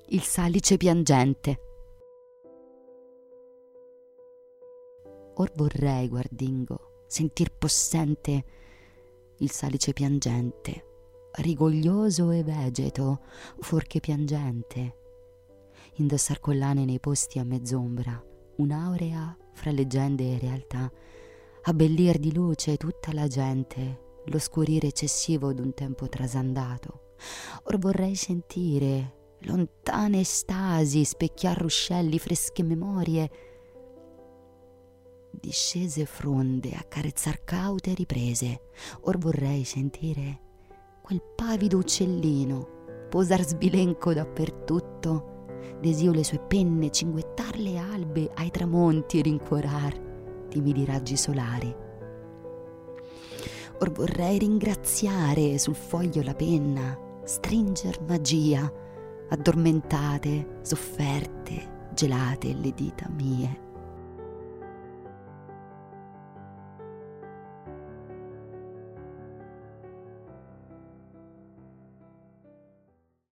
Il salice piangente. Or vorrei, guardingo, sentir possente il salice piangente, rigoglioso e vegeto, fuorché piangente, indossar collane nei posti a mezz'ombra, un'aurea fra leggende e realtà, abbellir di luce tutta la gente, l'oscurire eccessivo d'un tempo trasandato. Or vorrei sentire lontane estasi, specchiar ruscelli, fresche memorie, discese fronde, accarezzar caute riprese. Or vorrei sentire quel pavido uccellino posar sbilenco dappertutto, desio le sue penne cinguettar le albe ai tramonti e rincuorar timidi raggi solari. Or vorrei ringraziare sul foglio la penna, stringer magia, addormentate, sofferte, gelate le dita mie.